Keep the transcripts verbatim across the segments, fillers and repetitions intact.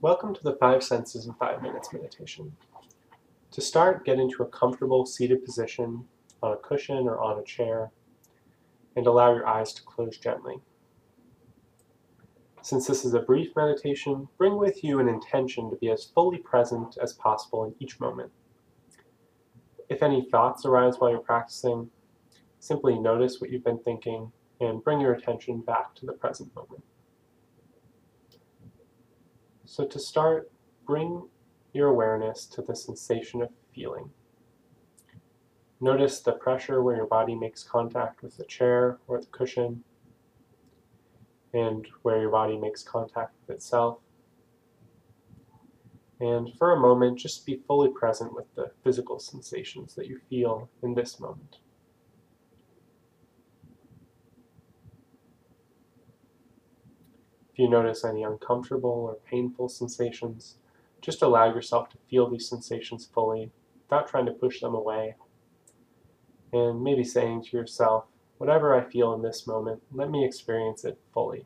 Welcome to the Five Senses in Five Minutes meditation. To start, get into a comfortable seated position on a cushion or on a chair, and allow your eyes to close gently. Since this is a brief meditation, bring with you an intention to be as fully present as possible in each moment. If any thoughts arise while you're practicing, simply notice what you've been thinking and bring your attention back to the present moment. So to start, bring your awareness to the sensation of feeling. Notice the pressure where your body makes contact with the chair or the cushion, and where your body makes contact with itself. And for a moment, just be fully present with the physical sensations that you feel in this moment. If you notice any uncomfortable or painful sensations, just allow yourself to feel these sensations fully without trying to push them away. And maybe saying to yourself, whatever I feel in this moment, let me experience it fully.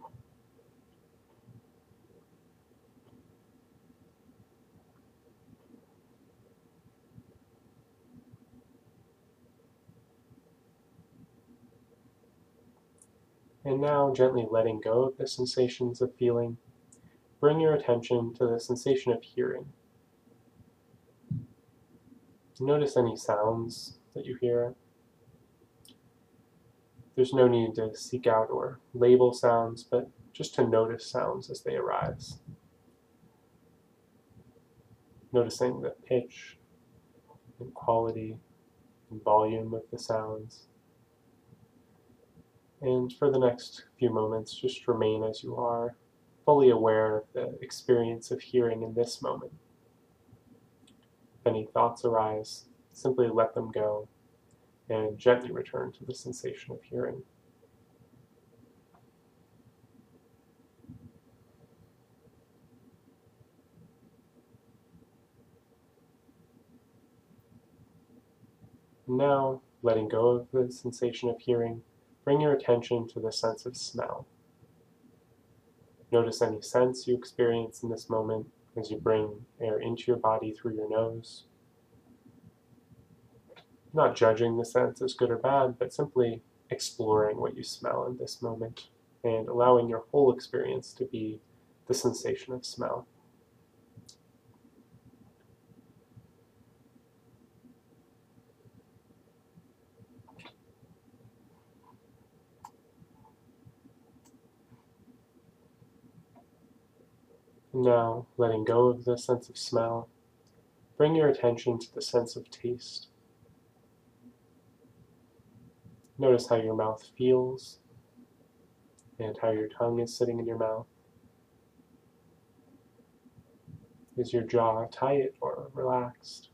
And now, gently letting go of the sensations of feeling, bring your attention to the sensation of hearing. Notice any sounds that you hear. There's no need to seek out or label sounds, but just to notice sounds as they arise. Noticing the pitch and quality and volume of the sounds. And for the next few moments, just remain as you are, fully aware of the experience of hearing in this moment. If any thoughts arise, simply let them go and gently return to the sensation of hearing. Now, letting go of the sensation of hearing, bring your attention to the sense of smell. Notice any sense you experience in this moment as you bring air into your body through your nose. Not judging the sense as good or bad, but simply exploring what you smell in this moment and allowing your whole experience to be the sensation of smell. Now, letting go of the sense of smell, bring your attention to the sense of taste. Notice how your mouth feels and how your tongue is sitting in your mouth. Is your jaw tight or relaxed?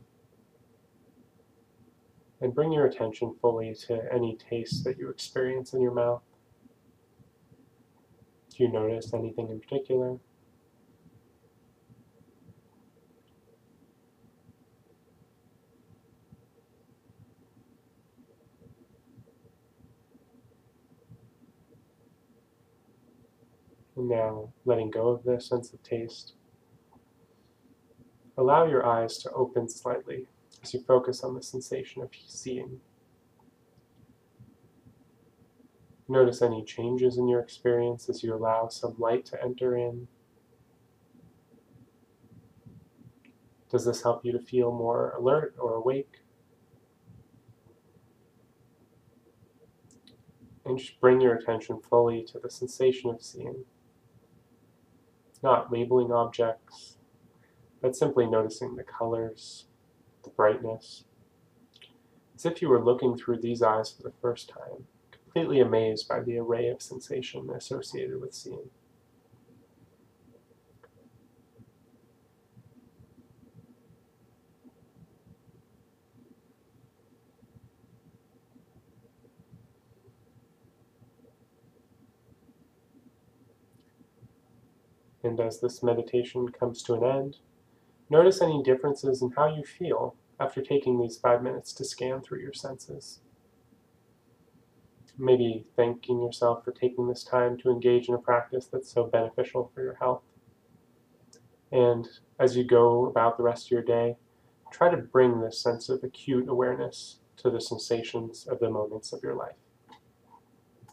And bring your attention fully to any taste that you experience in your mouth. Do you notice anything in particular? And now, letting go of the sense of taste, allow your eyes to open slightly as you focus on the sensation of seeing. Notice any changes in your experience as you allow some light to enter in. Does this help you to feel more alert or awake? And just bring your attention fully to the sensation of seeing. Not labeling objects, but simply noticing the colors, the brightness, as if you were looking through these eyes for the first time, completely amazed by the array of sensation associated with seeing. And as this meditation comes to an end, notice any differences in how you feel after taking these five minutes to scan through your senses. Maybe thanking yourself for taking this time to engage in a practice that's so beneficial for your health. And as you go about the rest of your day, try to bring this sense of acute awareness to the sensations of the moments of your life.